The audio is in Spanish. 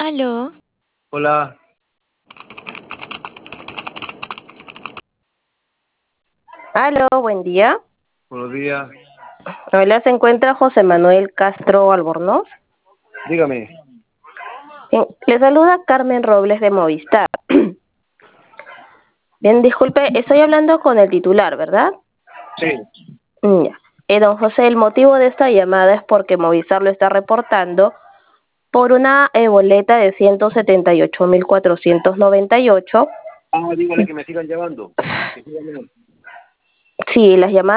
Aló, Hola, Aló, buen día. buenos días. Hola, se encuentra José Manuel Castro Albornoz. Dígame. Bien, le saluda Carmen Robles de Movistar. Bien, disculpe, estoy hablando con el titular, ¿verdad? Sí. Ya. Don José, el motivo de esta llamada es porque Movistar lo está reportando por una boleta de 178.498. Dígale que me sigan llamando. Que sigan llamando. Sí, las llamadas